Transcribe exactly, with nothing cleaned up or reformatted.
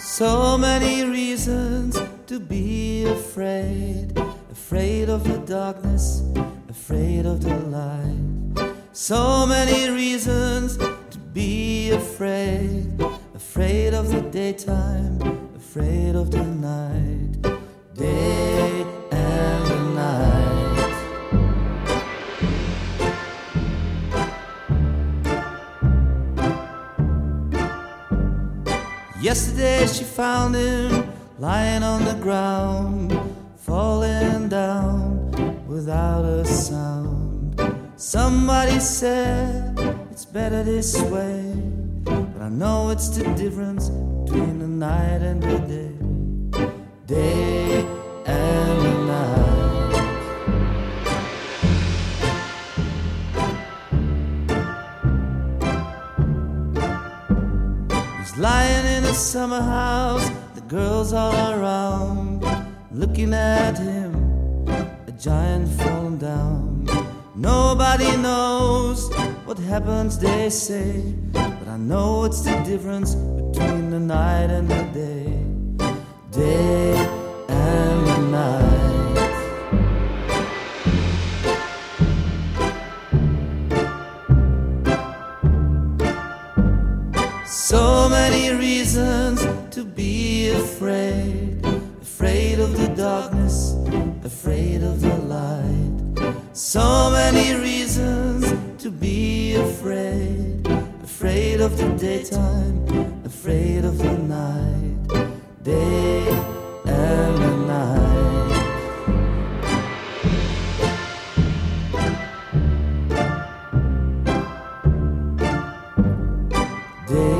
So many reasons to be afraid. Afraid of the darkness, afraid of the light. So many reasons to be afraid. Afraid of the daytime, afraid of the night. Day and the night. Yesterday she found him lying on the ground, falling down without a sound. Somebody said it's better this way, but I know it's the difference between the night and the day. Day and the night. He's lying in a summer house, the girls all around, looking at him, a giant falling down. Nobody knows what happens, they say, but I know it's the difference between the night and the day. Day and the night. So many reasons to be afraid. Afraid of the darkness, afraid of the light. So many reasons to be afraid. Afraid of the daytime, afraid of the night. Day and the night. Day